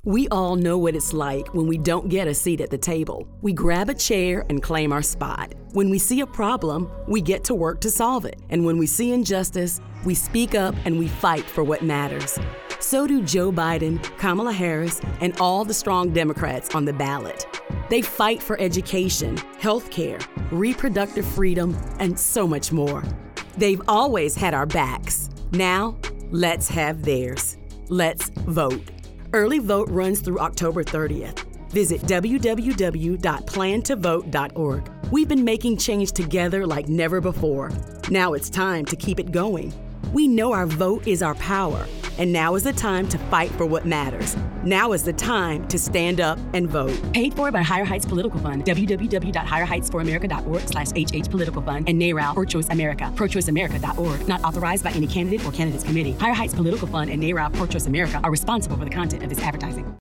We all know what it's like when we don't get a seat at the table. We grab a chair and claim our spot. When we see a problem, we get to work to solve it. And when we see injustice, we speak up and we fight for what matters. So do Joe Biden, Kamala Harris, and all the strong Democrats on the ballot. They fight for education, healthcare, reproductive freedom, and so much more. They've always had our backs. Now, let's have theirs. Let's vote. Early vote runs through October 30th. Visit www.plantovote.org. We've been making change together like never before. Now it's time to keep it going. We know our vote is our power, and now is the time to fight for what matters. Now is the time to stand up and vote. Paid for by Higher Heights Political Fund, www.higherheightsforamerica.org/HH Political Fund, and NARAL Pro-Choice America, prochoiceamerica.org. Not authorized by any candidate or candidates committee. Higher Heights Political Fund and NARAL Pro-Choice America are responsible for the content of this advertising.